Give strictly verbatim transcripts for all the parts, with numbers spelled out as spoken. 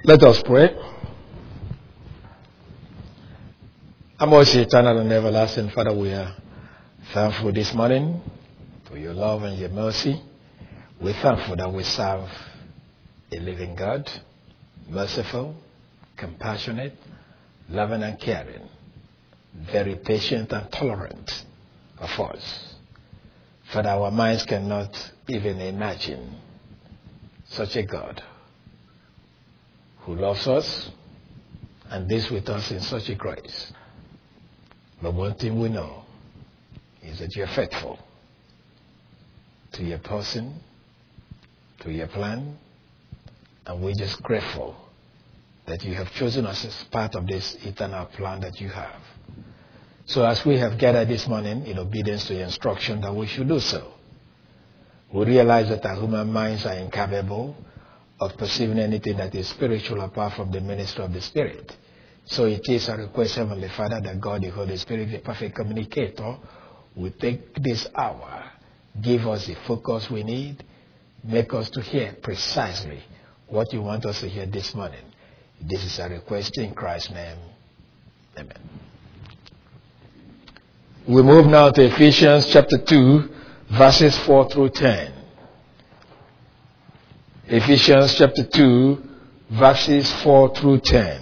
Let us pray. Our most eternal and everlasting Father, we are thankful this morning for your love and your mercy. We're thankful that we serve a living God, merciful, compassionate, loving and caring, very patient and tolerant of us. Father, our minds cannot even imagine such a God who loves us and deals with us in such a grace. But one thing we know is that you're faithful to your person, to your plan, and we're just grateful that you have chosen us as part of this eternal plan that you have. So as we have gathered this morning in obedience to your instruction that we should do so, we realize that our human minds are incapable of perceiving anything that is spiritual apart from the ministry of the Spirit. So it is our request, Heavenly Father, that God, the Holy Spirit, the perfect communicator, will take this hour, give us the focus we need, make us to hear precisely what you want us to hear this morning. This is our request in Christ's name. Amen. We move now to Ephesians chapter two, verses four through ten. Ephesians chapter two, verses four through ten.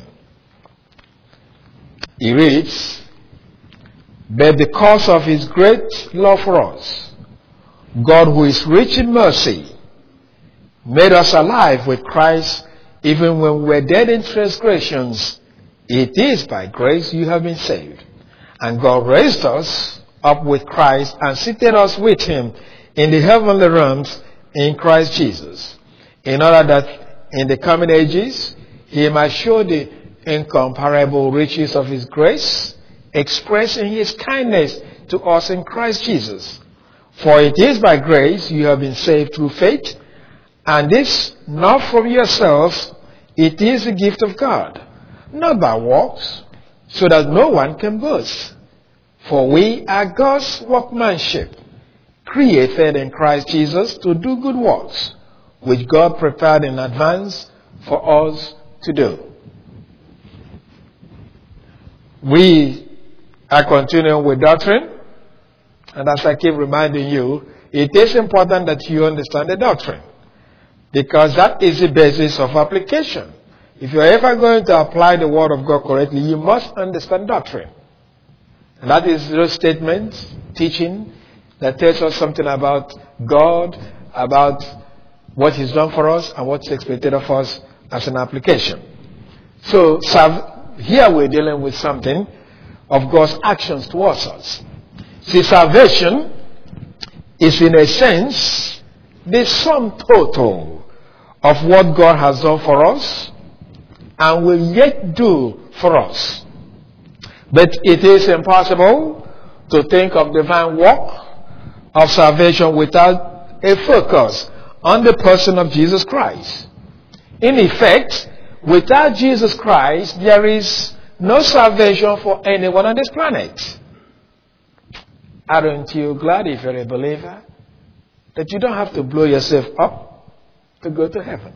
He reads, "But because of his great love for us, God, who is rich in mercy, made us alive with Christ even when we were dead in transgressions. It is by grace you have been saved. And God raised us up with Christ and seated us with him in the heavenly realms in Christ Jesus, in order that in the coming ages he might show the incomparable riches of his grace expressed in his kindness to us in Christ Jesus. For it is by grace you have been saved through faith, and this not from yourselves, it is a gift of God, not by works, so that no one can boast. For we are God's workmanship, created in Christ Jesus to do good works, which God prepared in advance for us to do." We are continuing with doctrine, and as I keep reminding you, it is important that you understand the doctrine, because that is the basis of application. If you're ever going to apply the Word of God correctly, you must understand doctrine. And that is the statement, teaching, that tells us something about God, about what he's done for us, and what's expected of us as an application. So here we're dealing with something of God's actions towards us. See, salvation is in a sense the sum total of what God has done for us and will yet do for us. But it is impossible to think of divine work of salvation without a focus on the person of Jesus Christ. In effect, without Jesus Christ, there is no salvation for anyone on this planet. Aren't you glad, if you're a believer, that you don't have to blow yourself up to go to heaven?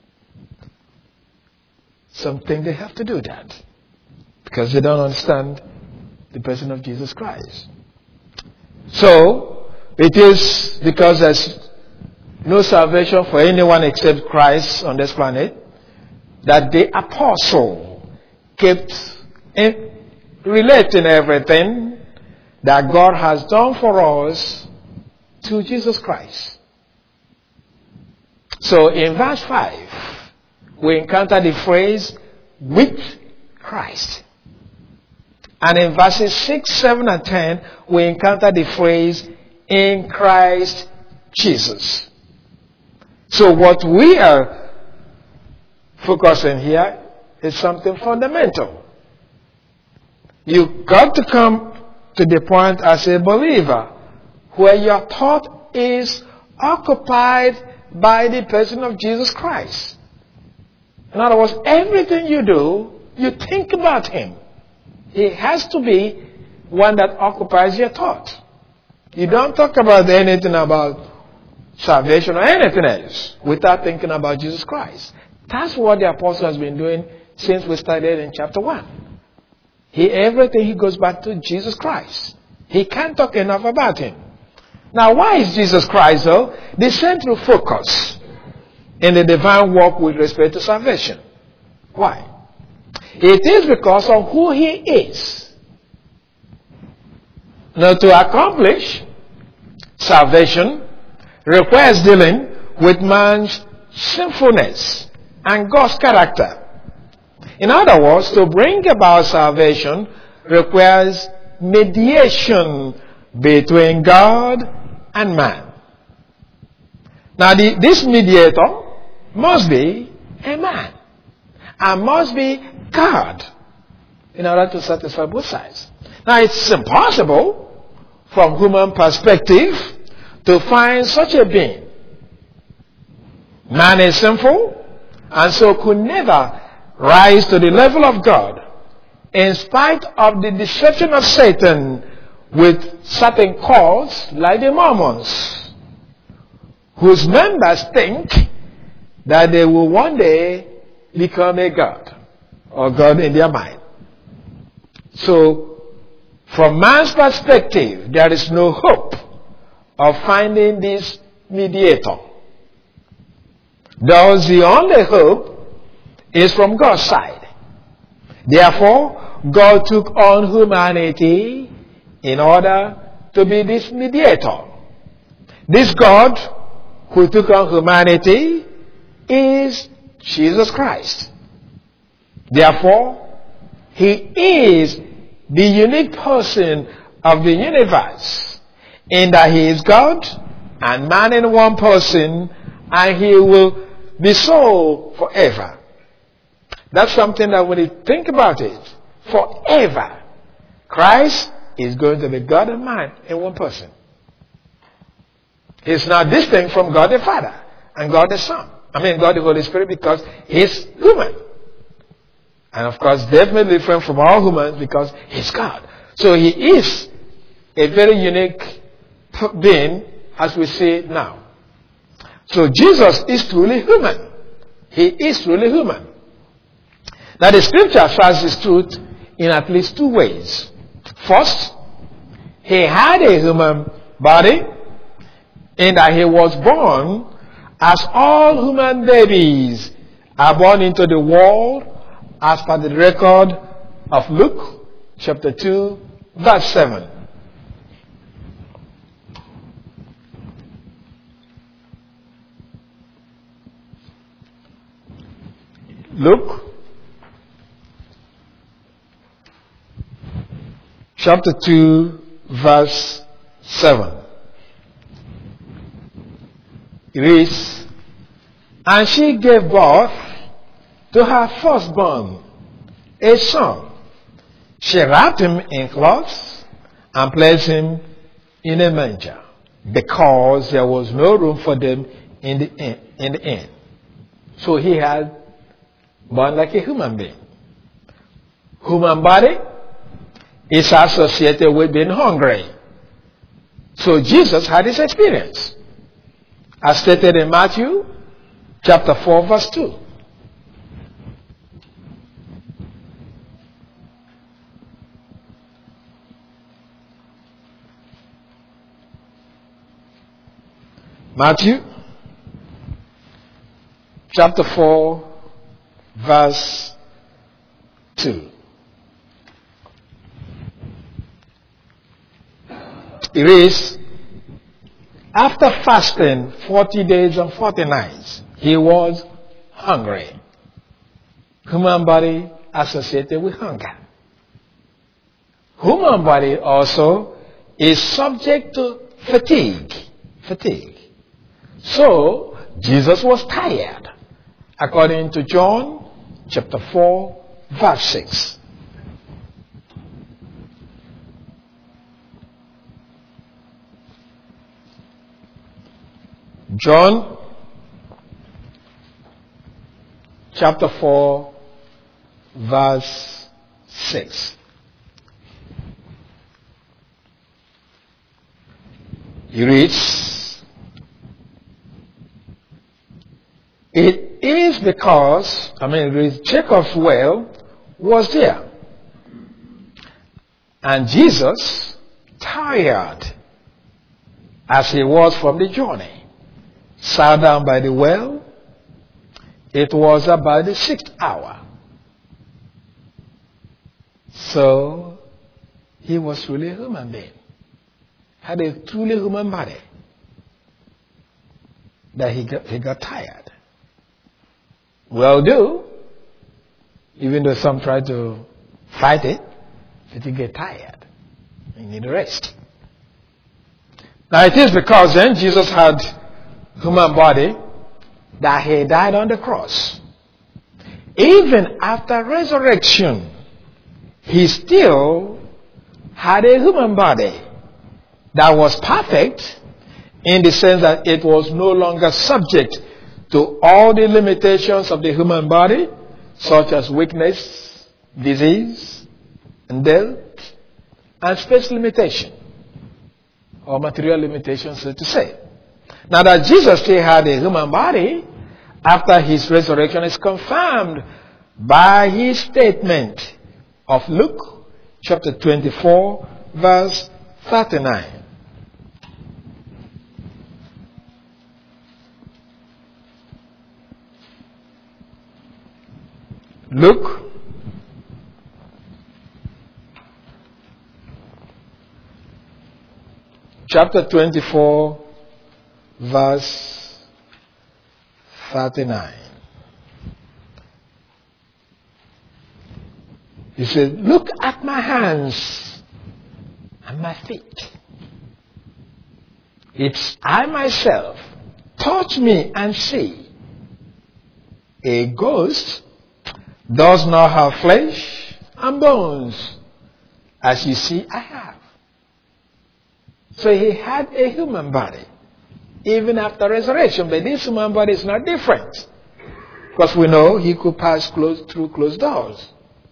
Some think they have to do that because they don't understand the person of Jesus Christ. So, it is because there's no salvation for anyone except Christ on this planet that the apostle kept in relating everything that God has done for us to Jesus Christ. So in verse five, we encounter the phrase, "with Christ." And in verses six, seven, and ten, we encounter the phrase, "in Christ Jesus." So what we are focusing here is something fundamental. You've got to come to the point as a believer where your thought is occupied by the person of Jesus Christ. In other words, everything you do, you think about him. He has to be one that occupies your thought. You don't talk about anything about salvation or anything else without thinking about Jesus Christ. That's what the apostle has been doing since we started in chapter one. He, everything he goes back to Jesus Christ. He can't talk enough about him. Now, why is Jesus Christ, though, the central focus in the divine work with respect to salvation? Why? It is because of who he is. Now, to accomplish salvation requires dealing with man's sinfulness and God's character. In other words, to bring about salvation requires mediation between God and man. Now, the, this mediator must be a man and must be God in order to satisfy both sides. Now, it's impossible from human perspective to find such a being. Man is sinful and so could never rise to the level of God in spite of the deception of Satan with certain cults like the Mormons, whose members think that they will one day become a God or God in their mind. So, from man's perspective, there is no hope of finding this mediator. Thus, the only hope is from God's side. Therefore, God took on humanity in order to be this mediator. This God who took on humanity is Jesus Christ. Therefore, he is the unique person of the universe in that he is God and man in one person, and he will be so forever. That's something that when you think about it, forever, Christ is going to be God and man in one person. He's not distinct from God the Father and God the Son. I mean God the Holy Spirit, because he's human. And of course, definitely different from all humans because he's God. So he is a very unique being as we see it now. So Jesus is truly human. He is truly human. Now the scripture says this truth in at least two ways. First, he had a human body in that he was born as all human babies are born into the world, as per the record of Luke chapter two verse seven. Luke chapter two verse seven. It reads, "And she gave birth to her firstborn, a son. She wrapped him in cloths and placed him in a manger, because there was no room for them in the inn." In the inn. So he had born like a human being. Human body is associated with being hungry. So Jesus had this experience, as stated in Matthew chapter four verse two. Matthew chapter four verse two. It is, after fasting forty days and forty nights, he was hungry. Human body associated with hunger. Human body also is subject to fatigue. Fatigue. So, Jesus was tired, according to John chapter four verse six. John chapter four verse six. He reads, "It is because, I mean, Jacob's well was there. And Jesus, tired as he was from the journey, sat down by the well. It was about the sixth hour. So, he was truly a human being. Had a truly human body. That he got, he got tired. Well, do. Even though some try to fight it, but you get tired. You need a rest. Now it is because then Jesus had human body that he died on the cross. Even after resurrection, he still had a human body that was perfect in the sense that it was no longer subject to all the limitations of the human body, such as weakness, disease, and death, and space limitation, or material limitations, so to say. Now that Jesus still had a human body, after his resurrection is confirmed by his statement of Luke chapter twenty-four, verse thirty-nine. Luke chapter twenty-four, verse thirty-nine. He said, "Look at my hands and my feet. It's I myself. Touch me and see. A ghost does not have flesh and bones, as you see I have." So he had a human body, even after resurrection. But this human body is not different. Because we know he could pass close, through closed doors.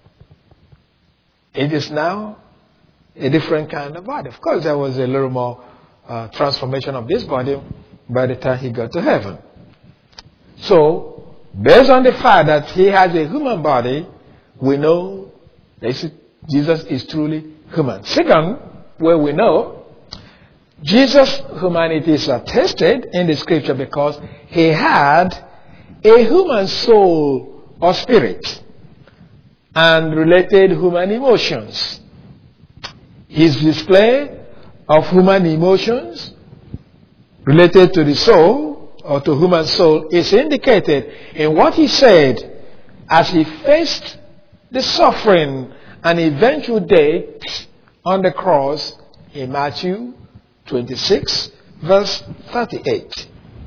It is now a different kind of body. Of course, there was a little more uh, transformation of this body by the time he got to heaven. So, based on the fact that he has a human body, we know that Jesus is truly human. Second, where we know Jesus' humanity is attested in the scripture because he had a human soul or spirit and related human emotions. His display of human emotions related to the soul or to human soul is indicated in what he said as he faced the suffering and eventual death on the cross in Matthew twenty-six, verse thirty-eight.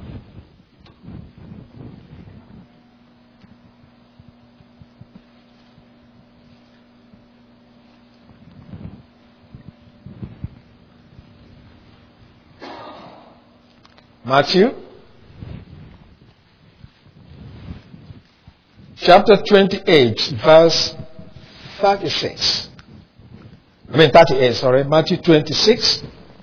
Matthew chapter twenty-eight, verse thirty-six. I mean thirty-eight, sorry. Matthew twenty-six,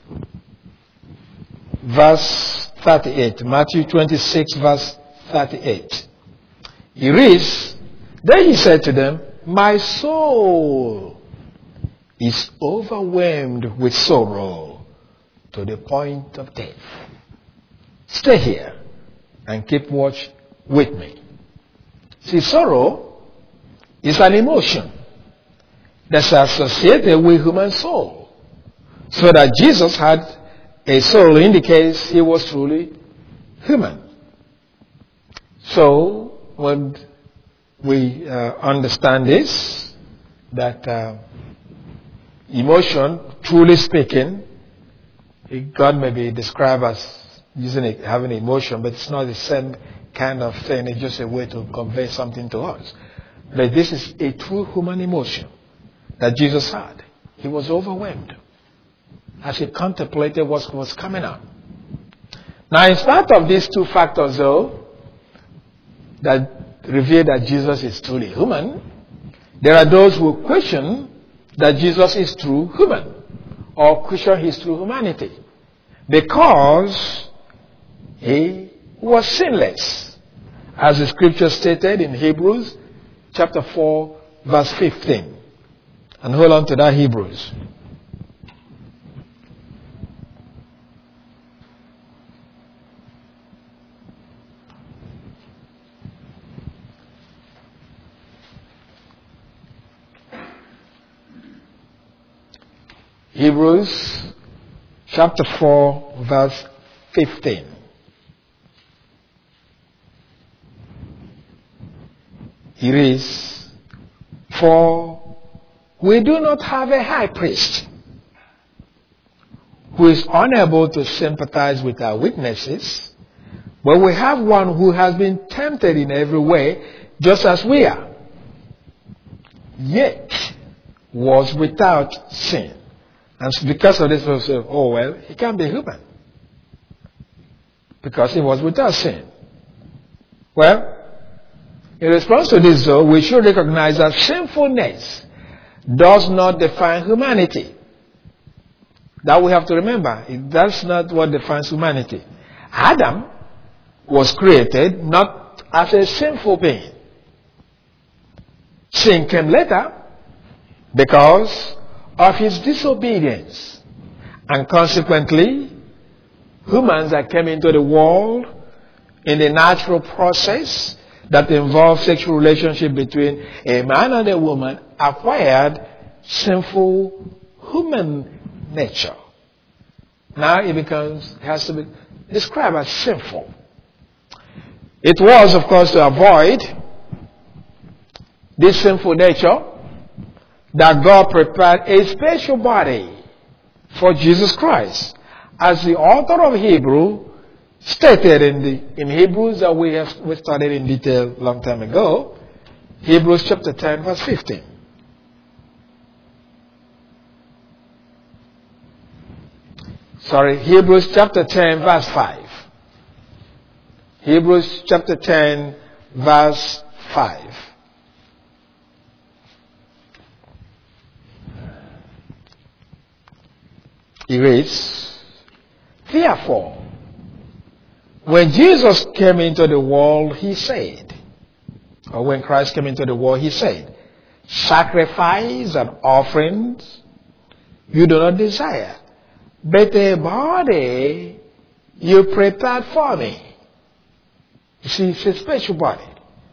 verse thirty-eight. Matthew twenty-six, verse thirty-eight. He reads, "Then he said to them, my soul is overwhelmed with sorrow to the point of death. Stay here and keep watch with me." See, sorrow is an emotion that's associated with human soul. So that Jesus had a soul indicates he was truly human. So, when we uh, understand this, that uh, emotion, truly speaking, God may be described as using it, having emotion, but it's not the same kind of thing. It's just a way to convey something to us. But this is a true human emotion that Jesus had. He was overwhelmed as he contemplated what was coming up. Now, in spite of these two factors, though, that reveal that Jesus is truly human, there are those who question that Jesus is true human or question his true humanity because he was sinless as the scripture stated in Hebrews chapter four, verse fifteen. And hold on to that, Hebrews. Hebrews chapter four, verse fifteen. It is, for we do not have a high priest who is unable to sympathize with our weaknesses, but we have one who has been tempted in every way, just as we are, yet was without sin. And because of this, we say, oh, well, he can't be human, because he was without sin. Well, in response to this, though, we should recognize that sinfulness does not define humanity. That we have to remember. That's not what defines humanity. Adam was created not as a sinful being. Sin came later because of his disobedience. And consequently, humans that came into the world in the natural process that involves sexual relationship between a man and a woman acquired sinful human nature. Now it becomes, it has to be described as sinful. It was, of course, to avoid this sinful nature that God prepared a special body for Jesus Christ. As the author of Hebrew stated in the in Hebrews that we have we studied in detail a long time ago, Hebrews chapter ten, verse fifteen. Sorry, Hebrews chapter ten, verse five. Hebrews chapter ten, verse five. He reads, therefore, when Jesus came into the world, he said, or when Christ came into the world, he said, sacrifice and offerings you do not desire, but a body you prepared for me. You see, it's a special body.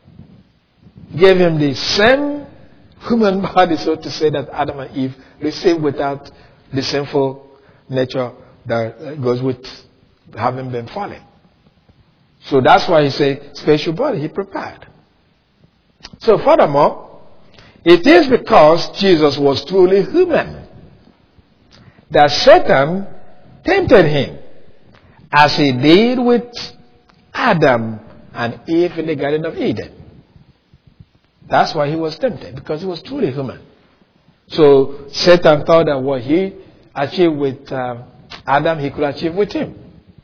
Gave him the same human body, so to say, that Adam and Eve received without the sinful nature that goes with having been fallen. So that's why he said special body he prepared. So furthermore, it is because Jesus was truly human that Satan tempted him as he did with Adam and Eve in the Garden of Eden. That's why he was tempted, because he was truly human. So Satan thought that what he achieved with um, Adam, he could achieve with him.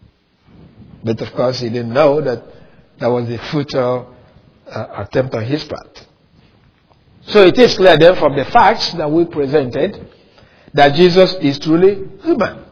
But of course, he didn't know that that was a futile uh, attempt on his part. So it is clear then from the facts that we presented that Jesus is truly human.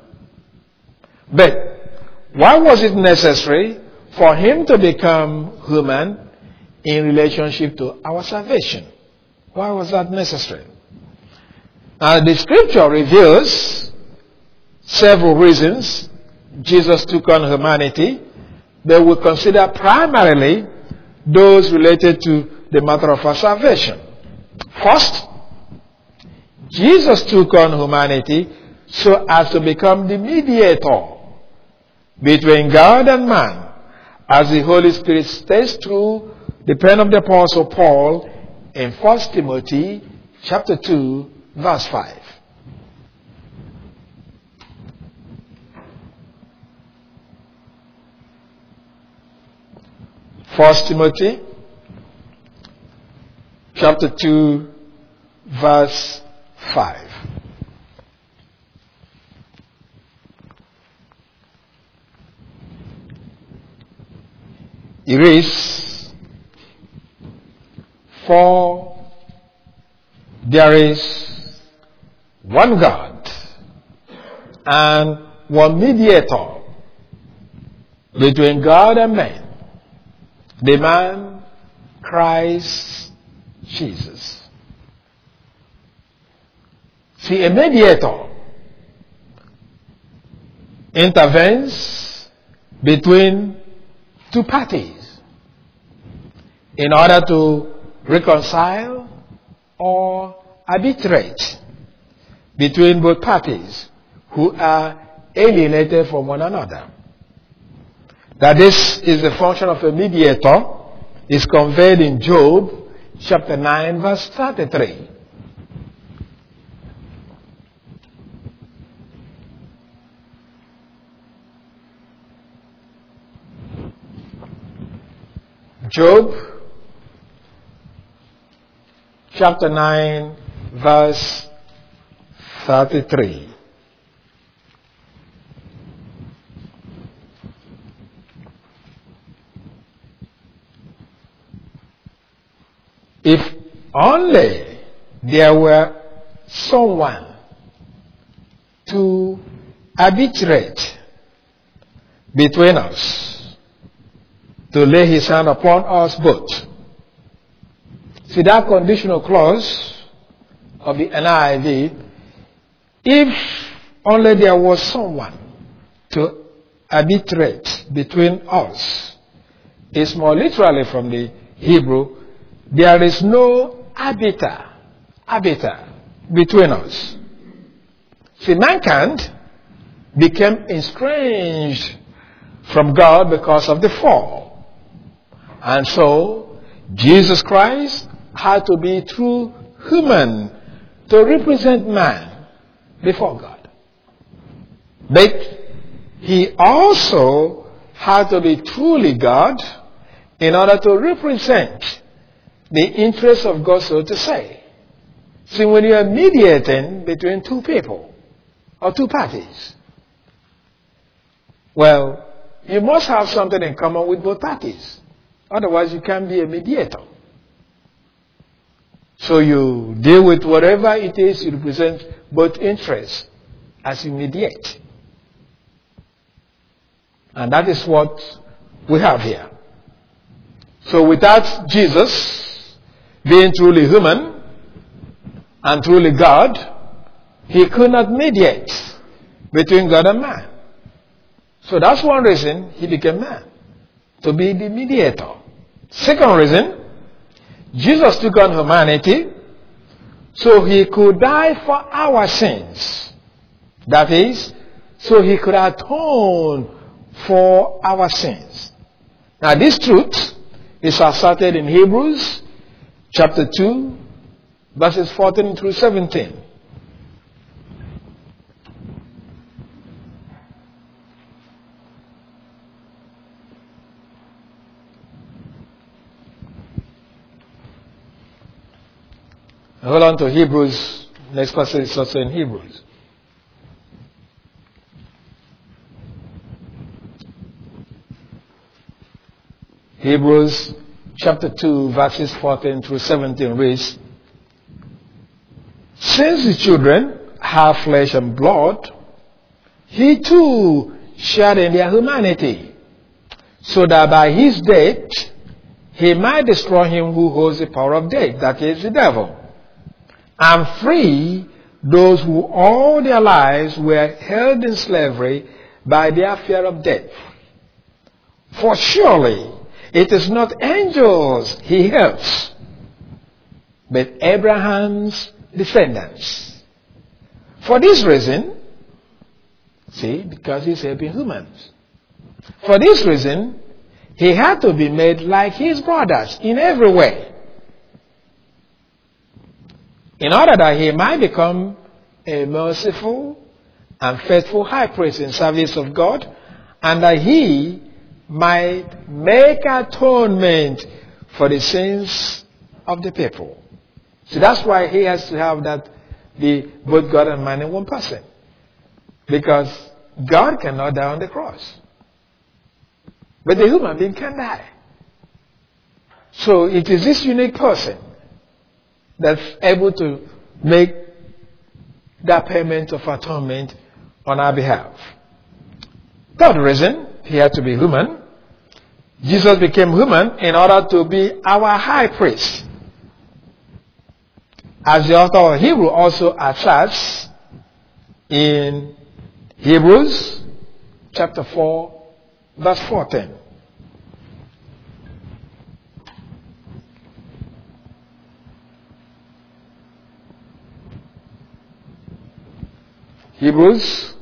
But why was it necessary for him to become human in relationship to our salvation? Why was that necessary? Now, the scripture reveals several reasons Jesus took on humanity. They will consider primarily those related to the matter of our salvation. First, Jesus took on humanity so as to become the mediator between God and man, as the Holy Spirit states through the pen of the Apostle Paul in First Timothy chapter two, verse five. First Timothy chapter two, verse five. It reads, for there is one God and one mediator between God and man, The man, Christ Jesus. See, a mediator intervenes between two parties in order to reconcile or arbitrate between both parties who are alienated from one another. That this is the function of a mediator is conveyed in Job chapter nine verse thirty-three. Job chapter nine verse thirty-three. If only there were someone to arbitrate between us, to lay his hand upon us both. See that conditional clause of the N I V, if only there was someone to arbitrate between us, is more literally from the Hebrew, there is no arbiter, arbiter between us. See, mankind became estranged from God because of the fall. And so, Jesus Christ had to be true human to represent man before God. But he also had to be truly God in order to represent the interests of God, so to say. See, when you are mediating between two people or two parties, well, you must have something in common with both parties. Otherwise, you can't be a mediator. So you deal with whatever it is you represent both interests as you mediate. And that is what we have here. So without Jesus being truly human and truly God, he could not mediate between God and man. So that's one reason he became man, to be the mediator. Second reason, Jesus took on humanity so he could die for our sins. That is, so he could atone for our sins. Now this truth is asserted in Hebrews chapter two, verses fourteen through seventeen. Hold on to Hebrews. Next passage is also in Hebrews. Hebrews chapter two, verses fourteen through seventeen reads, since the children have flesh and blood, he too shared in their humanity, so that by his death he might destroy him who holds the power of death, that is the devil, and free those who all their lives were held in slavery by their fear of death. For surely it is not angels he helps, but Abraham's descendants. For this reason, see, because he's helping humans. For this reason, he had to be made like his brothers in every way, in order that he might become a merciful and faithful high priest in service of God, and that he might make atonement for the sins of the people. So that's why he has to have that, be both God and man in one person. Because God cannot die on the cross. But the human being can die. So it is this unique person that's able to make that payment of atonement on our behalf. Third reason, he had to be human. Jesus became human in order to be our high priest. As the author of Hebrew also asserts in Hebrews chapter four, verse fourteen. Hebrews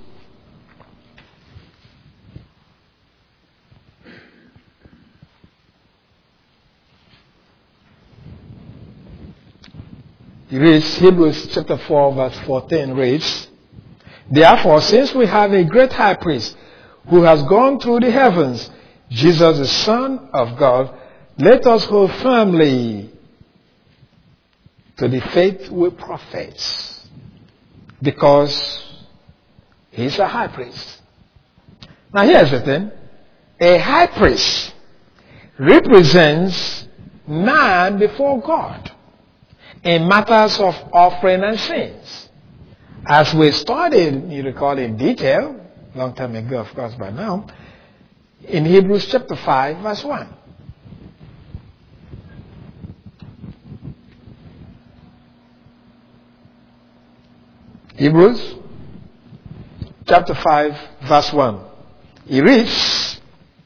reads, Hebrews chapter four, verse fourteen reads, therefore, since we have a great high priest who has gone through the heavens, Jesus the Son of God, let us hold firmly to the faith we profess, because he's a high priest. Now here's the thing. A high priest represents man before God in matters of offering and sins. As we studied, you recall in detail, long time ago, of course, by now, in Hebrews chapter five, verse one. Hebrews chapter five, verse one. It reads,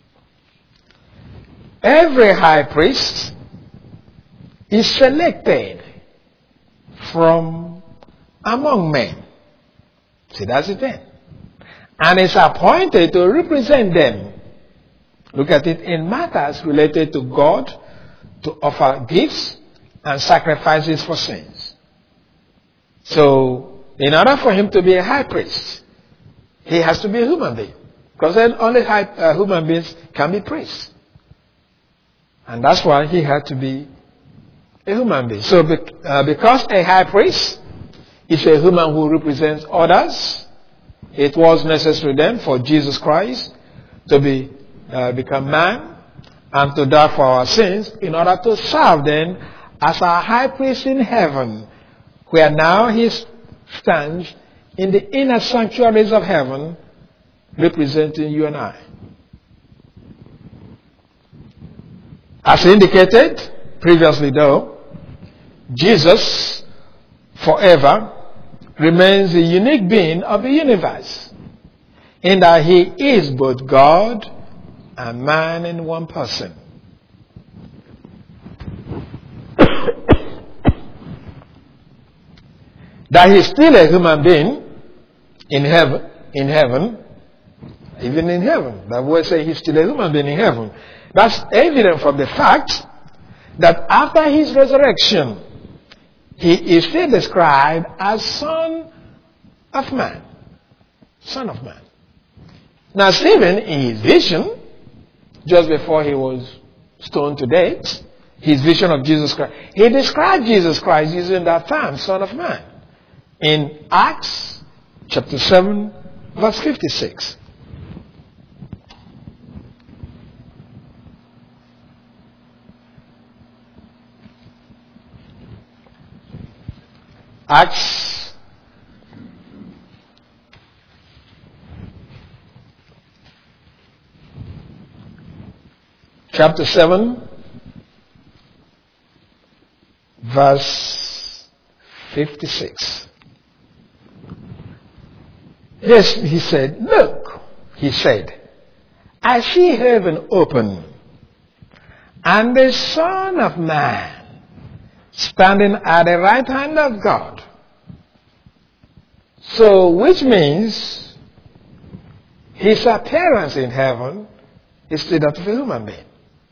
every high priest is selected from among men. See, that's the thing. And is appointed to represent them. Look at it in matters related to God, to offer gifts and sacrifices for sins. So, in order for him to be a high priest, he has to be a human being. Because then only high, uh, human beings can be priests. And that's why he had to be a human being. So, be, uh, because a high priest is a human who represents others, it was necessary then for Jesus Christ to be uh, become man and to die for our sins in order to serve then as our high priest in heaven, where now he stands in the inner sanctuaries of heaven representing you and I. As indicated previously though, Jesus forever remains the unique being of the universe, in that he is both God and man in one person. That he is still a human being in heaven, in heaven, even in heaven. That word say he's still a human being in heaven. That's evident from the fact that after his resurrection, he is still described as Son of Man. Son of Man. Now Stephen, in his vision, just before he was stoned to death, his vision of Jesus Christ, he described Jesus Christ using that term, Son of Man, in Acts chapter seven, verse fifty-six. Acts chapter seven, verse fifty-six. Yes, he said, look, he said, I see heaven open, and the Son of Man standing at the right hand of God. So, which means his appearance in heaven is still that of a human being.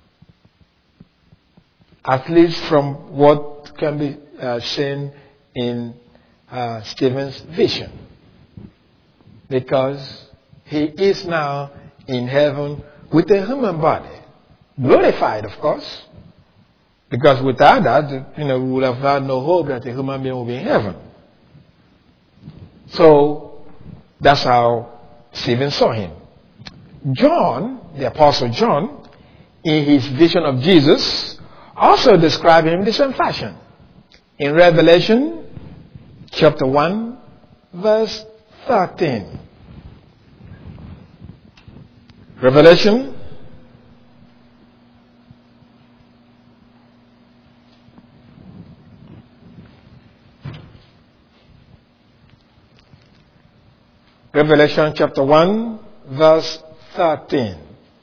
At least from what can be uh, seen in uh, Stephen's vision. Because he is now in heaven with a human body. Glorified, of course. Because without that, you know, we would have had no hope that a human being will be in heaven. So, that's how Stephen saw him. John, the Apostle John, in his vision of Jesus, also described him in the same fashion. In Revelation, chapter one, verse thirteen. Revelation, Revelation chapter one, verse thirteen.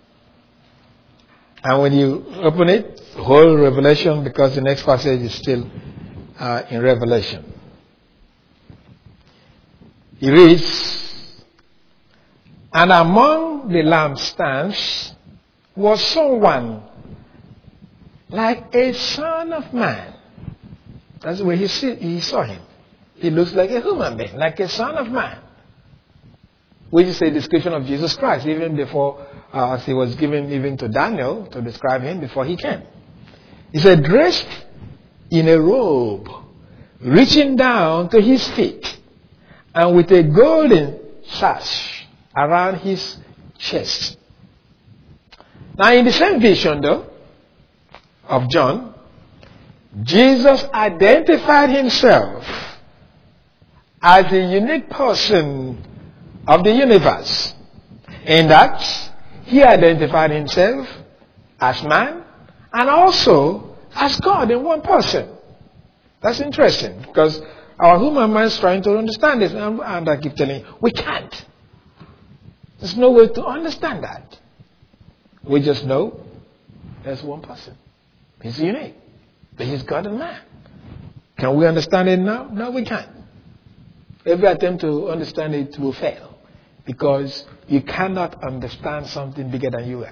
And when you open it, whole Revelation, because the next passage is still uh, in Revelation. It reads, and among the lampstands was someone like a son of man. That's the way he, see, he saw him. He looks like a human being, like a son of man. Which is a description of Jesus Christ, even before, uh, as he was given even to Daniel to describe him before he came. He said, dressed in a robe, reaching down to his feet, and with a golden sash around his chest. Now, in the same vision, though, of John, Jesus identified himself as a unique person of the universe, in that he identified himself as man and also as God in one person. That's interesting, because our human mind is trying to understand this, and, and I keep telling you, we can't. There's no way to understand that. We just know there's one person. He's unique, but he's God and man. Can we understand it now? No, we can't. Every attempt to understand it will fail, because you cannot understand something bigger than you are.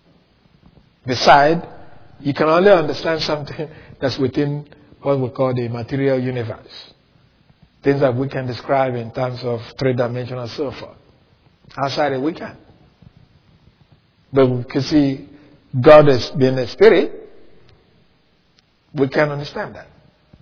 Besides, you can only understand something that's within what we call the material universe. Things that we can describe in terms of three dimensions and so forth. Outside it, we can. But we can see God as being a spirit. We can't understand that.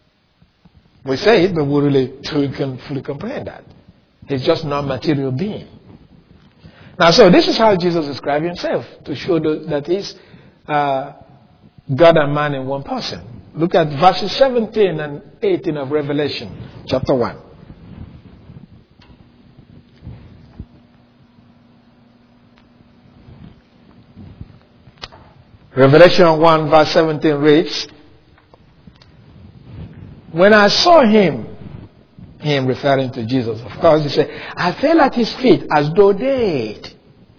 We say it, but we really we can fully comprehend that. He's just not a material being. Now, so this is how Jesus described himself, to show that he's uh, God and man in one person. Look at verses seventeen and eighteen of Revelation, chapter one. Revelation one, verse seventeen reads, when I saw him, him referring to Jesus, of course, he said, I fell at his feet as though dead.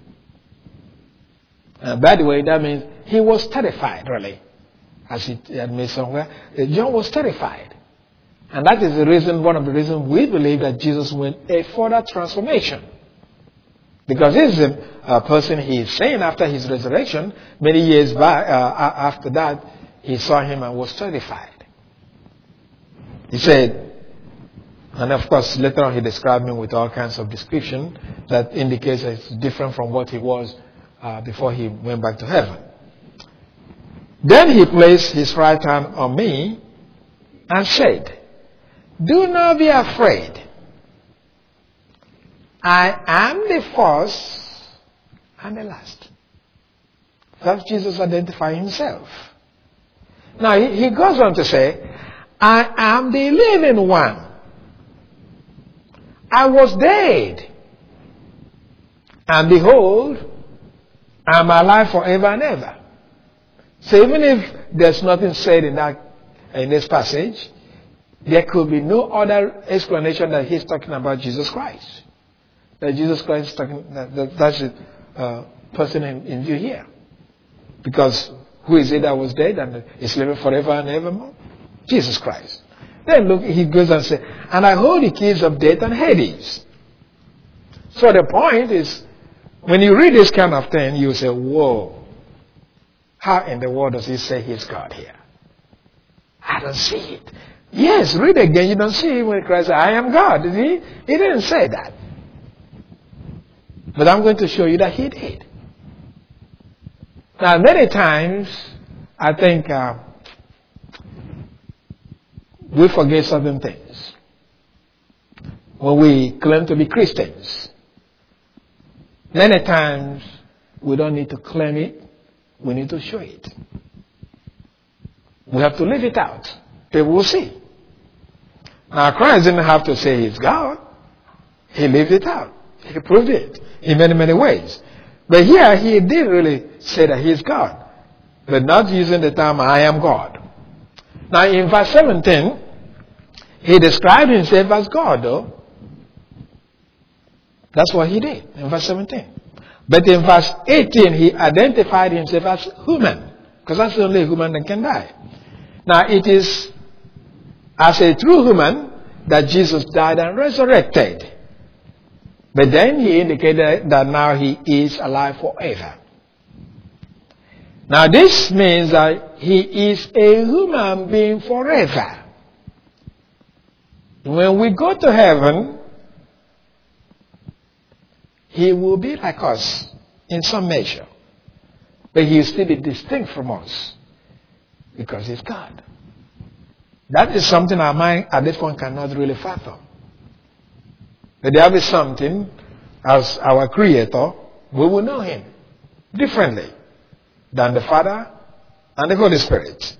And by the way, that means he was terrified, really. As he admits somewhere, John was terrified. And that is the reason, one of the reasons we believe that Jesus went a further transformation. Because this is a, a person he is saying after his resurrection, many years back, uh, after that, he saw him and was terrified. He said, and of course later on he described him with all kinds of description that indicates that it's different from what he was uh, before he went back to heaven. Then he placed his right hand on me and said, do not be afraid. I am the first and the last. That's Jesus identifying himself. Now he, he goes on to say, I am the living one. I was dead, and behold, I am alive forever and ever. So even if there's nothing said in that in this passage, there could be no other explanation that he's talking about Jesus Christ. That Jesus Christ is talking, that, that that's the uh, person in, in view here. Because who is it that was dead and is living forever and evermore? Jesus Christ. Then look, he goes and says, and I hold the keys of death and Hades. So the point is, when you read this kind of thing, you say, whoa, how in the world does he say he's God here? I don't see it. Yes, read again, you don't see it when Christ said, I am God. Did he? He didn't say that. But I'm going to show you that he did. Now, many times, I think uh, we forget certain things when we claim to be Christians. Many times, we don't need to claim it. We need to show it. We have to live it out. People will see. Now, Christ didn't have to say he's God. He lived it out. He proved it in many, many ways. But here, he did really say that he is God, but not using the term, I am God. Now, in verse seventeen, he described himself as God, though. That's what he did in verse seventeen. But in verse eighteen, he identified himself as human, because that's the only human that can die. Now, it is as a true human that Jesus died and resurrected. But then he indicated that now he is alive forever. Now, this means that he is a human being forever. When we go to heaven, he will be like us in some measure. But he will still be distinct from us because he's God. That is something our mind at this point cannot really fathom. But there is something, as our Creator, we will know him differently than the Father and the Holy Spirit.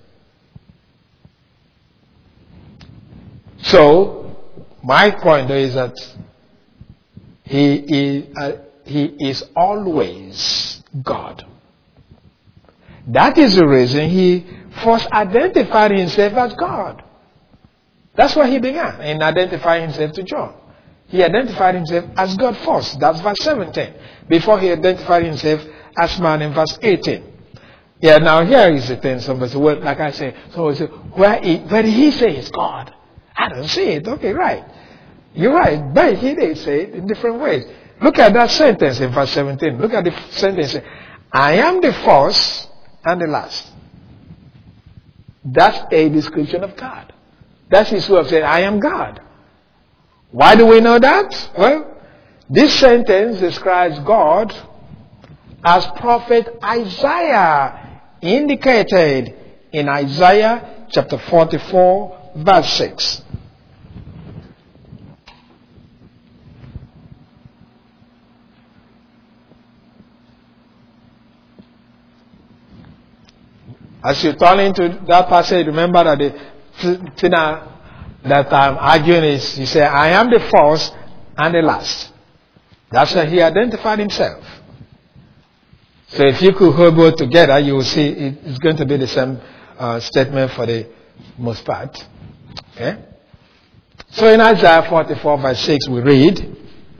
So, my point is that he is, uh, he is always God. That is the reason he first identified himself as God. That's why he began in identifying himself to John. He identified himself as God first. That's verse seventeen. Before he identified himself as man in verse eighteen. Yeah, now here is the thing. Somebody said, well, like I said, somebody said, where, he, where did he say he's God? I don't see it. Okay, right. You're right. But he did say it in different ways. Look at that sentence in verse seventeen. Look at the sentence. I am the first and the last. That's a description of God. That's his way of saying, I am God. Why do we know that? Well, this sentence describes God as prophet Isaiah indicated in Isaiah chapter forty-four, verse six. As you turn into that passage, remember that the thing that I'm arguing is, he said, I am the first and the last. That's how he identified himself. So if you could hold both together, you will see it's going to be the same uh, statement for the most part. Okay? So in Isaiah forty-four, verse six, we read,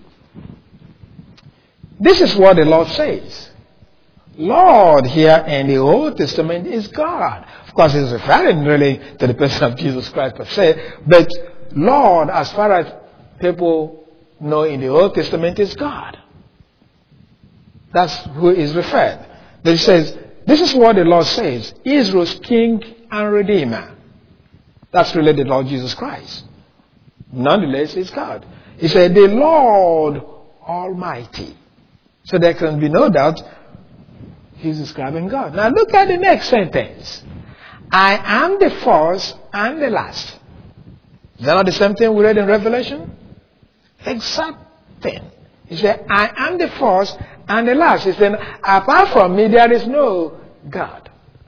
this is what the Lord says. Lord here in the Old Testament is God. Of course, it's referring really to the person of Jesus Christ per se, but Lord, as far as people know in the Old Testament, is God. That's who is referred. But he says, this is what the Lord says, Israel's King and Redeemer. That's really the Lord Jesus Christ. Nonetheless, it's God. He said, the Lord Almighty. So there can be no doubt he's describing God. Now look at the next sentence. I am the first and the last. Is that not the same thing we read in Revelation? Exact thing. He said, I am the first and the last. He said, apart from me, there is no God.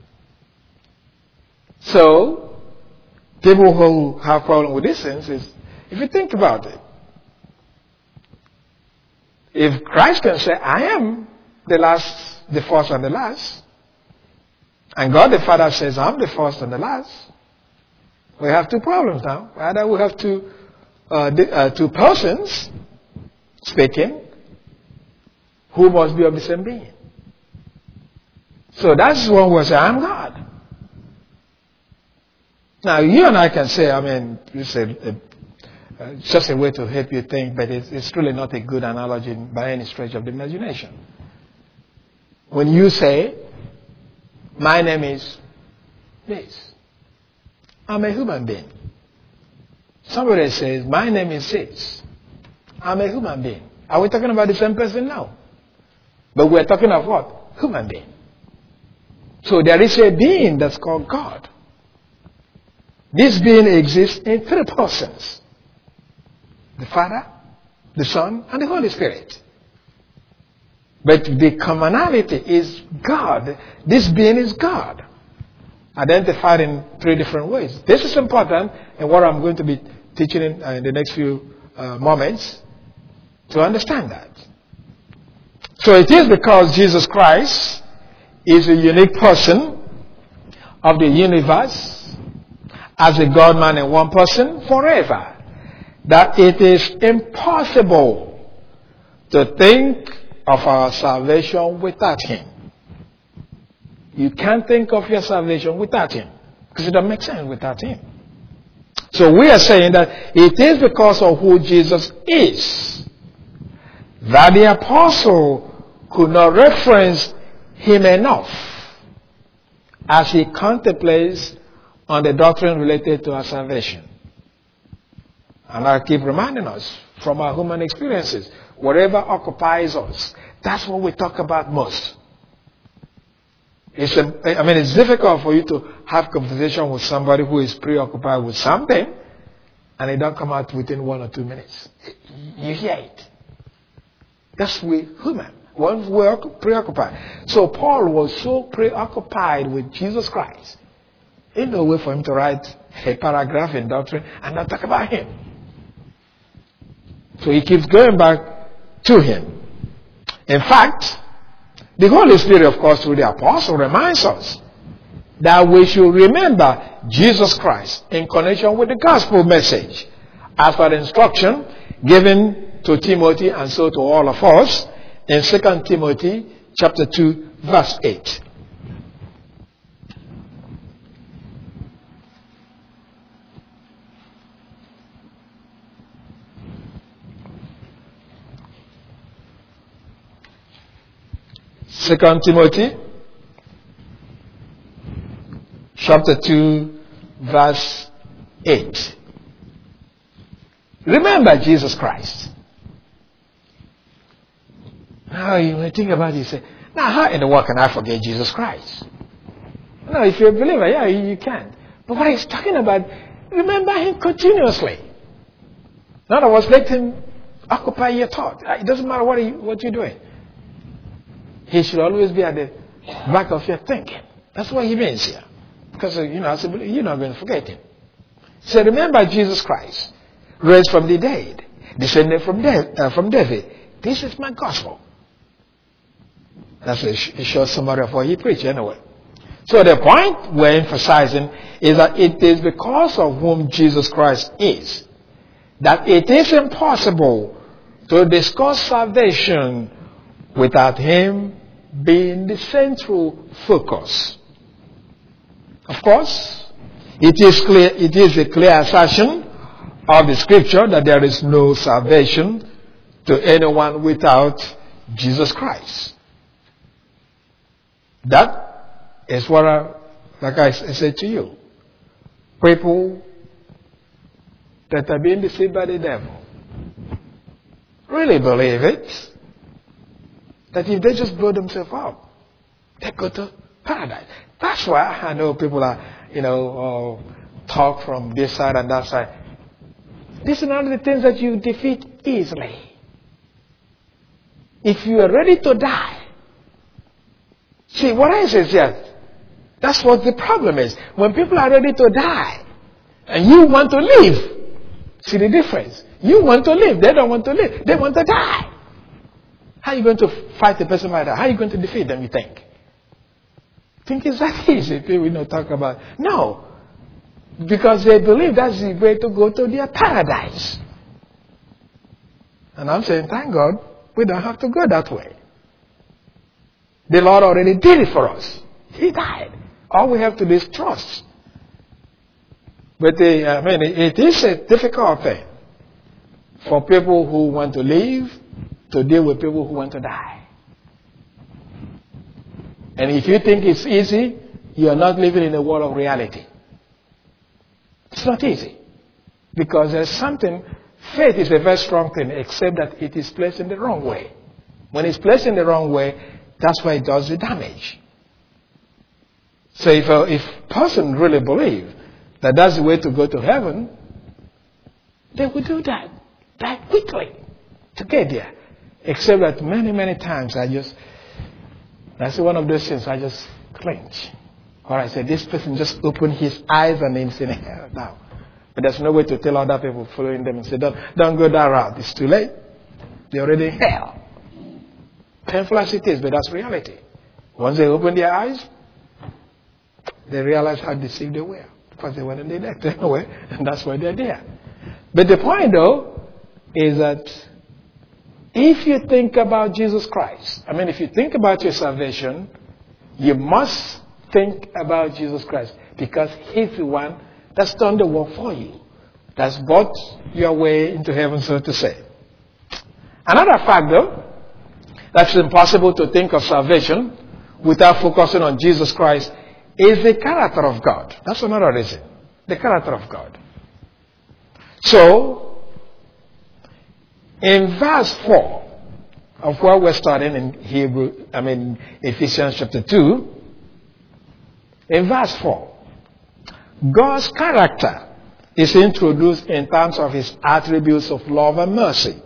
So, people who have problem with this sense is, if you think about it, if Christ can say, I am the last, the first and the last, and God the Father says, I'm the first and the last, we have two problems now. Either we have two, uh, uh, two persons speaking who must be of the same being. So that's one who will say, I'm God. Now, you and I can say, I mean, it's, a, a, it's just a way to help you think, but it's, it's really not a good analogy by any stretch of the imagination. When you say, my name is this, I'm a human being. Somebody says, my name is this, I'm a human being. Are we talking about the same person now? But we're talking of what? Human being. So there is a being that's called God. This being exists in three persons. The Father, the Son, and the Holy Spirit. But the commonality is God. This being is God. Identified in three different ways. This is important and what I'm going to be teaching in, uh, in the next few uh, moments to understand that. So it is because Jesus Christ is a unique person of the universe as a God-man in one person forever that it is impossible to think of our salvation without Him. You can't think of your salvation without Him, because it doesn't make sense without Him. So we are saying that it is because of who Jesus is that the apostle could not reference Him enough as he contemplates on the doctrine related to our salvation. And I keep reminding us from our human experiences, whatever occupies us, that's what we talk about most. It's a, I mean, it's difficult for you to have conversation with somebody who is preoccupied with something and it don't come out within one or two minutes. You hear it. That's we human. Once we're preoccupied. So Paul was so preoccupied with Jesus Christ. Ain't no way for him to write a paragraph in doctrine and not talk about Him. So he keeps going back to Him. In fact, the Holy Spirit, of course, through the apostle, reminds us that we should remember Jesus Christ in connection with the gospel message, as per the instruction given to Timothy and so to all of us in Second Timothy chapter two, verse eight. Second Timothy chapter two, verse eight. Remember Jesus Christ. Now you think about it, you say, now how in the world can I forget Jesus Christ? No, if you're a believer, yeah, you can. But what he's talking about, remember Him continuously. In other words, let Him occupy your thought. It doesn't matter what, he, what you're doing. He should always be at the back of your thinking. That's what He means here. Because, you know, as a believer, you're not going to forget Him. So remember Jesus Christ, raised from the dead, descended from, De- uh, from David. This is my gospel. That's a short summary of what he preached anyway. So the point we're emphasizing is that it is because of whom Jesus Christ is that it is impossible to discuss salvation without Him being the central focus. Of course, it is clear, it is a clear assertion of the scripture that there is no salvation to anyone without Jesus Christ. That is what I, like I said to you, people that are being deceived by the devil really believe it, that if they just blow themselves up, they go to paradise. That's why I know people are, you know, uh, talk from this side and that side. These are not the things that you defeat easily. If you are ready to die, see, what I say is yes, that's what the problem is. When people are ready to die, and you want to live, see the difference? You want to live, they don't want to live, they want to die. How are you going to fight a person like that? How are you going to defeat them, you think? Think it's that easy? People, you know, talk about, no. Because they believe that's the way to go to their paradise. And I'm saying, thank God, we don't have to go that way. The Lord already did it for us. He died. All we have to do is trust. But the, I mean, it is a difficult thing for people who want to live to deal with people who want to die. And if you think it's easy, you are not living in a world of reality. It's not easy. Because there's something, faith is a very strong thing, except that it is placed in the wrong way. When it's placed in the wrong way, that's why it does the damage. So if a if person really believe that that's the way to go to heaven, they would do that, that quickly to get there. Except that many, many times I just, that's one of those things I just clench. Or I say, this person just opened his eyes and he's in hell now. But there's no way to tell other people following them and say, don't, don't go that route. It's too late. They're already in hell. Painful as it is, but that's reality. Once they open their eyes, they realize how deceived they were. Because they went in the next anyway, and that's why they're there. But the point, though, is that if you think about Jesus Christ, I mean, if you think about your salvation, you must think about Jesus Christ, because He's the one that's done the work for you, that's brought your way into heaven, so to say. Another fact, though, that's impossible to think of salvation without focusing on Jesus Christ is the character of God. That's another reason. The character of God. So, in verse four of where we're starting in Hebrew, I mean Ephesians chapter two, in verse four, God's character is introduced in terms of His attributes of love and mercy.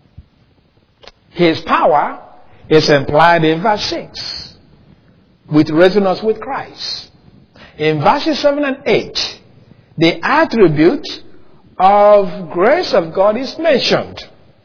His power is implied in verse six, with resonance with Christ. In verses seven and eight, the attribute of grace of God is mentioned.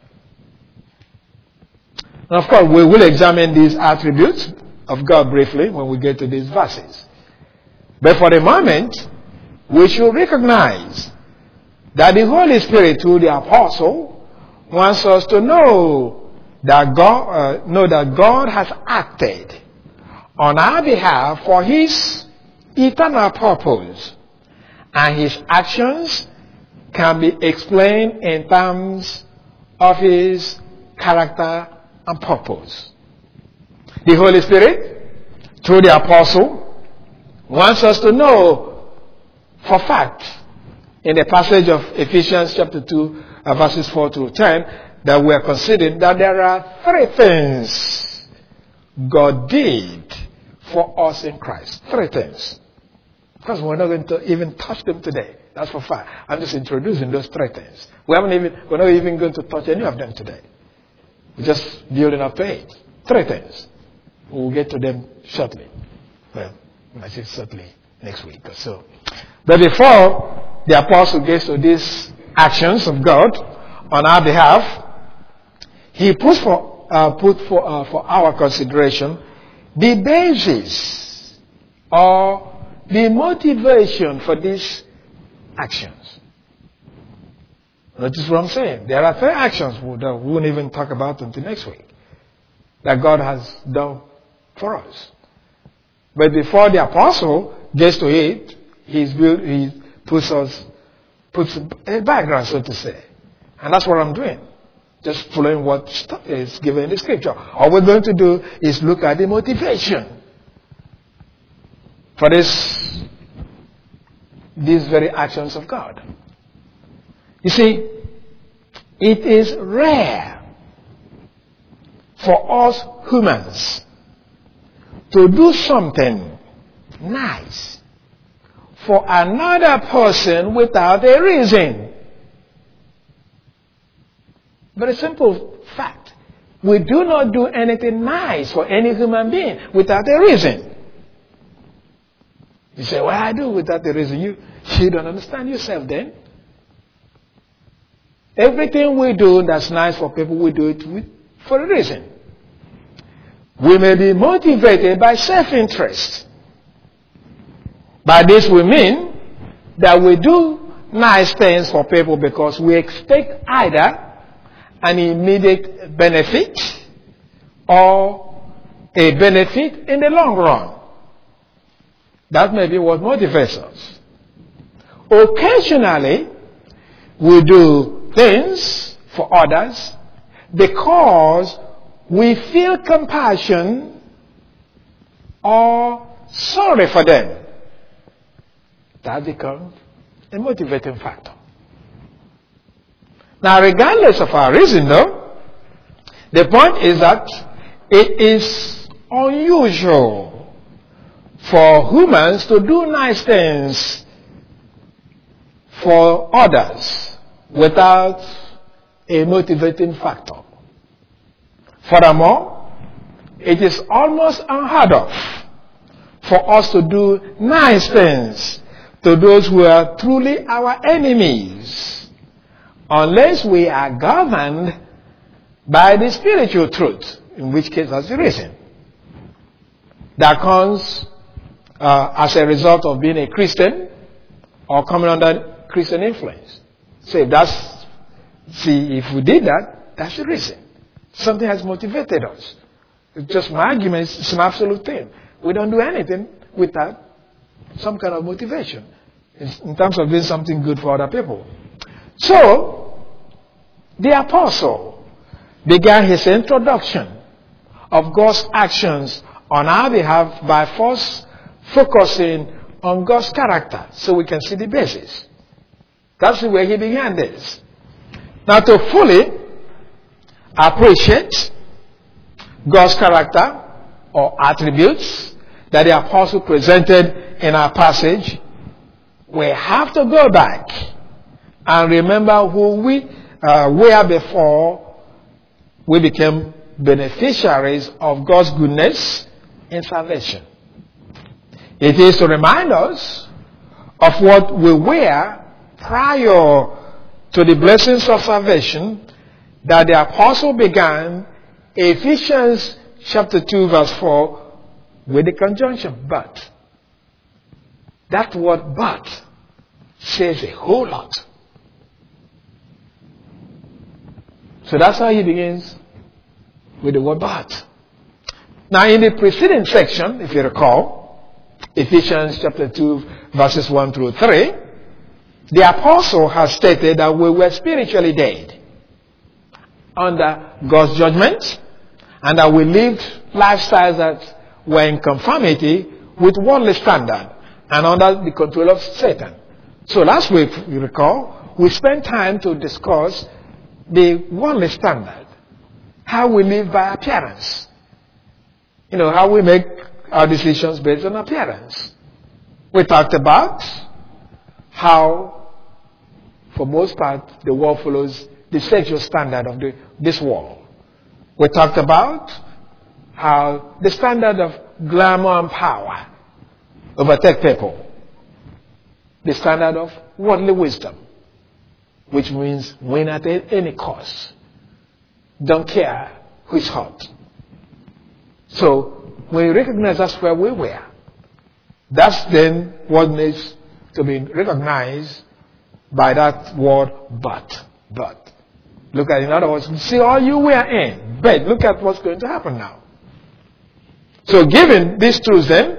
And of course, we will examine these attributes of God briefly when we get to these verses. But for the moment, we should recognize that the Holy Spirit, through the apostle, wants us to know that God, uh, know that God has acted on our behalf for His eternal purpose, and His actions can be explained in terms of His character and purpose. The Holy Spirit, through the apostle, wants us to know for fact, in the passage of Ephesians chapter two, uh, verses four to ten, that we are considering, that there are three things God did for us in Christ. Three things. Because we're not going to even touch them today. That's for fact. I'm just introducing those three things. We haven't even, we're not even going to touch any of them today. We're just building up to it. Three things. We'll get to them shortly. Well, I say certainly next week or so. But before the apostle gets to these actions of God on our behalf, he puts for uh, put for uh, for our consideration the basis or the motivation for these actions. Notice what I'm saying. There are three actions that we won't even talk about until next week that God has done for us. But before the apostle gets to it, he's built, he puts us puts a background, so to say. And that's what I'm doing. Just following what is given in the scripture. All we're going to do is look at the motivation for this, these very actions of God. You see, it is rare for us humans to do something nice for another person without a reason. Very simple fact. We do not do anything nice for any human being without a reason. You say, well, I do without a reason. You, you don't understand yourself then. Everything we do that's nice for people, we do it with, for a reason. We may be motivated by self-interest. By this we mean that we do nice things for people because we expect either an immediate benefit or a benefit in the long run. That may be what motivates us. Occasionally, we do things for others because we feel compassion or sorry for them. That becomes a motivating factor. Now, regardless of our reason, though, the point is that it is unusual for humans to do nice things for others without a motivating factor. Furthermore, it is almost unheard of for us to do nice things to those who are truly our enemies, unless we are governed by the spiritual truth, in which case that's the reason. That comes uh, as a result of being a Christian or coming under Christian influence. So if that's, see, if we did that, that's the reason. Something has motivated us. It's just my argument is an absolute thing. We don't do anything without some kind of motivation in terms of doing something good for other people. So, the apostle began his introduction of God's actions on our behalf by first focusing on God's character so we can see the basis. That's the way he began this. Now, to fully appreciate God's character or attributes that the apostle presented in our passage, we have to go back and remember who we uh, were before we became beneficiaries of God's goodness in salvation. It is to remind us of what we were prior to the blessings of salvation that the apostle began Ephesians chapter two verse four with the conjunction but. That word but says a whole lot. So that's how he begins, with the word but. Now in the preceding section, if you recall, Ephesians chapter two verses one through three, the apostle has stated that we were spiritually dead under God's judgment and that we lived lifestyles that were in conformity with worldly standard and under the control of Satan. So last week, you recall, we spent time to discuss the worldly standard, how we live by appearance. You know, how we make our decisions based on appearance. We talked about how, for most part, the world follows the sexual standard of the, this world. We talked about how the standard of glamour and power overtake people. The standard of worldly wisdom, which means win at any cost. Don't care who is hurt. So, when we recognize that's where we were, that's then what needs to be recognized by that word but. But. Look at it. In other words, see all you were in. But look at what's going to happen now. So given these truths then,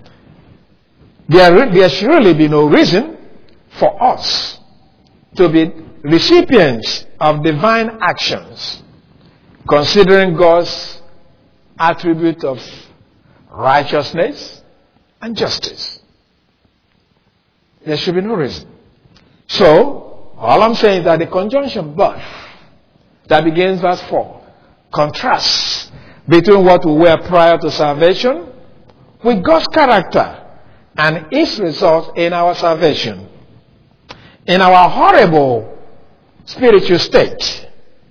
there, there should really be no reason for us to be recipients of divine actions, considering God's attribute of righteousness and justice. There should be no reason. So, all I'm saying is that the conjunction but that begins verse four contrasts between what we were prior to salvation with God's character and its results in our salvation. In our horrible spiritual state,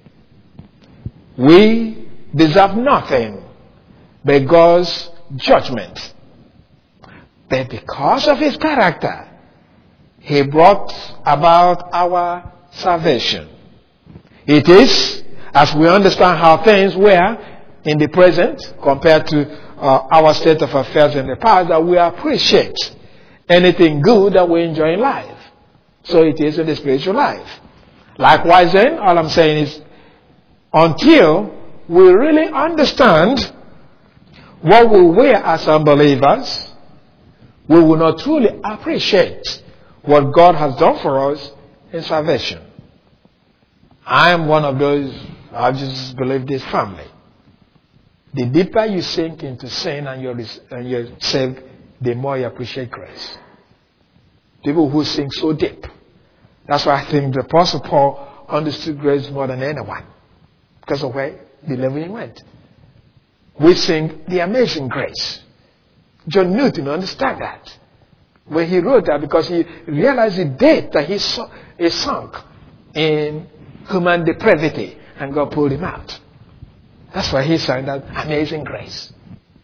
we deserve nothing but God's judgment. But because of his character, he brought about our salvation. It is, as we understand how things were in the present compared to uh, our state of affairs in the past, that we appreciate anything good that we enjoy in life. So it is in the spiritual life. Likewise then, all I'm saying is, until we really understand what we were as unbelievers, we will not truly appreciate what God has done for us in salvation. I am one of those, I just believe this family. The deeper you sink into sin and you're, and you're saved, the more you appreciate grace. People who sink so deep. That's why I think the Apostle Paul understood grace more than anyone. Because of where the level he went. We sing the amazing grace. John Newton understood that. When he wrote that, because he realized the depth that he, saw, he sunk in human depravity, and God pulled him out. That's why he sang that amazing grace.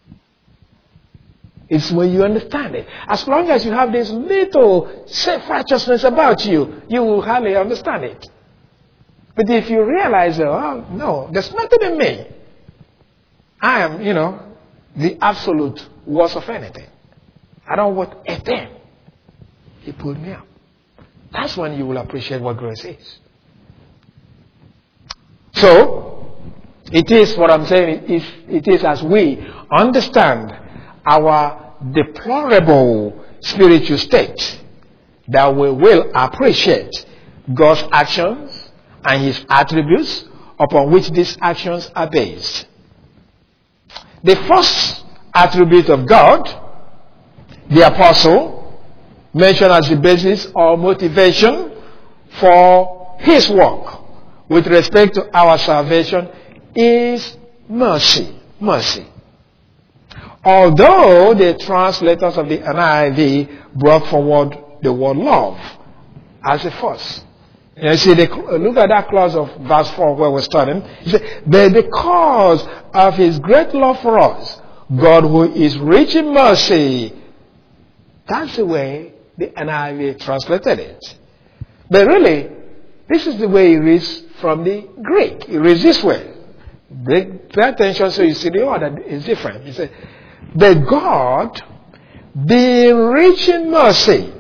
It's when you understand it. As long as you have this little self-righteousness about you, you will hardly understand it. But if you realize, oh, no, there's nothing in me. I am, you know, the absolute worst of anything. I don't want a thing. He pulled me out. That's when you will appreciate what grace is. So, It is what I'm saying, it is, it is as we understand our deplorable spiritual state that we will appreciate God's actions and His attributes upon which these actions are based. The first attribute of God, the apostle, mentioned as the basis or motivation for his work with respect to our salvation, is mercy. Mercy. Although the translators of the N I V brought forward the word love as the first. You see, they, look at that clause of verse four where we're starting. He said, but because of His great love for us, God who is rich in mercy. That's the way the N I V translated it. But really, this is the way it reads from the Greek. It reads this way. Pay attention so you see the order is different. He said, but God, being rich in mercy,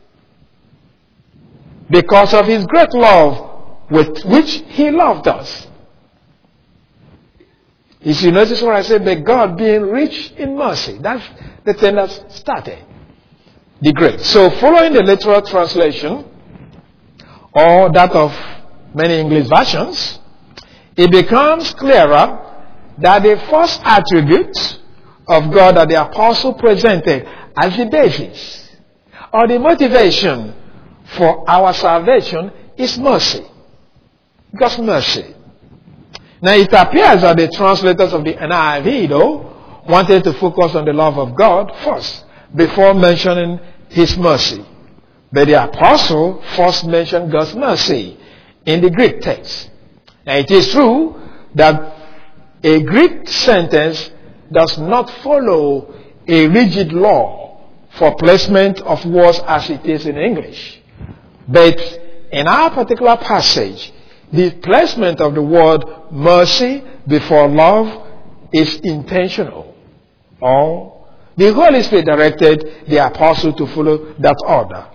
because of His great love with which He loved us. If you notice what I said, but God being rich in mercy. That's the thing that started the Greek. So following the literal translation, or that of many English versions, it becomes clearer that the first attribute of God that the apostle presented as the basis or the motivation for our salvation is mercy. God's mercy. Now it appears that the translators of the N I V, though, wanted to focus on the love of God first, before mentioning His mercy. But the apostle first mentioned God's mercy in the Greek text. Now it is true that a Greek sentence does not follow a rigid law for placement of words as it is in English. But in our particular passage, the placement of the word mercy before love is intentional. Or the Holy Spirit directed the apostle to follow that order.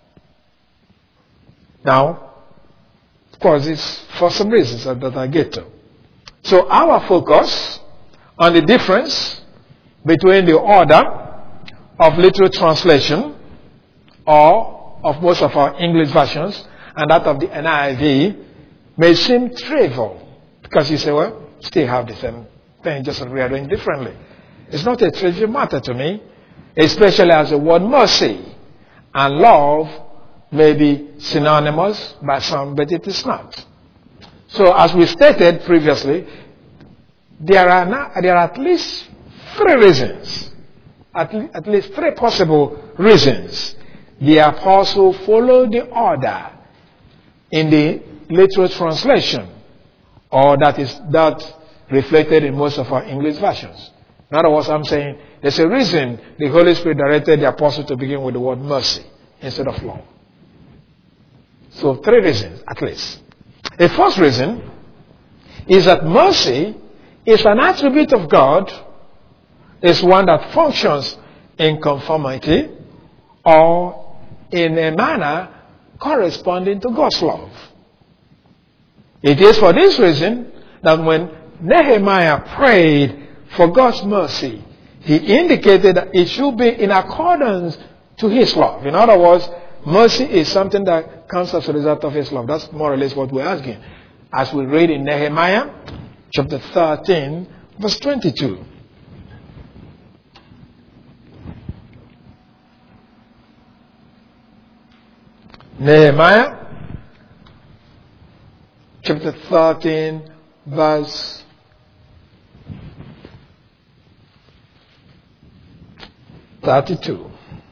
Now, of course, it's for some reasons that I get to. So our focus on the difference between the order of literal translation or of most of our English versions and that of the N I V may seem trivial, because you say, well, still have the same thing, just rearranged differently. It's not a trivial matter to me, especially as the word mercy and love may be synonymous by some, but it is not. So as we stated previously, there are, not, there are at least three reasons, at, le- at least three possible reasons the apostle followed the order in the literal translation, or that is that reflected in most of our English versions. In other words, I'm saying there's a reason the Holy Spirit directed the apostle to begin with the word mercy instead of love. So three reasons at least. The first reason is that mercy is an attribute of God, is one that functions in conformity or in a manner corresponding to God's love. It is for this reason that when Nehemiah prayed for God's mercy, he indicated that it should be in accordance to His love. In other words, mercy is something that comes as a result of His love. That's more or less what we're asking. As we read in Nehemiah chapter thirteen, verse twenty-two. Nehemiah chapter thirteen, verse thirty-two.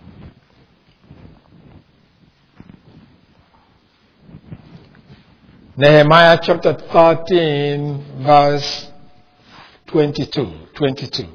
Nehemiah chapter thirteen, verse twenty-two. twenty-two.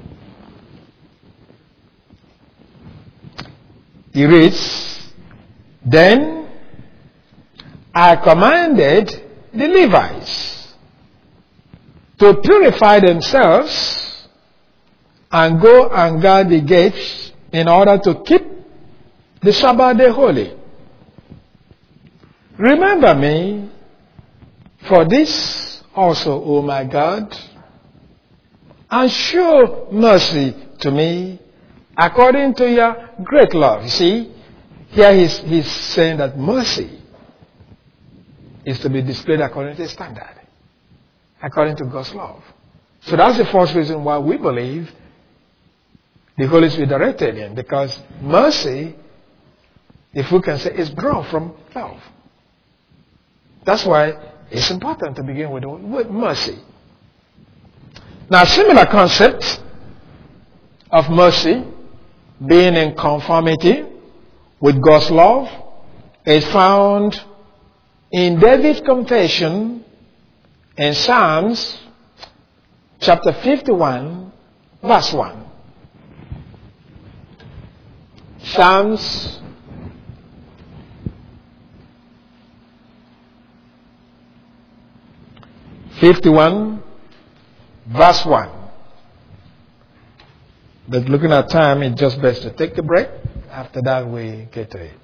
He reads, "Then I commanded the Levites to purify themselves and go and guard the gates in order to keep the Sabbath day holy. Remember me for this also, O my God, and show mercy to me according to your great love. You see, here he's, he's saying that mercy is to be displayed according to the standard, according to God's love. So that's the first reason why we believe the Holy Spirit directed him, because mercy, if we can say, is drawn from love. That's why it's important to begin with, with mercy. Now, similar concept of mercy being in conformity with God's love is found in David's confession in Psalms chapter fifty-one, verse one. Psalms fifty-one, verse one. But looking at time, it's just best to take the break. After that, we get to it.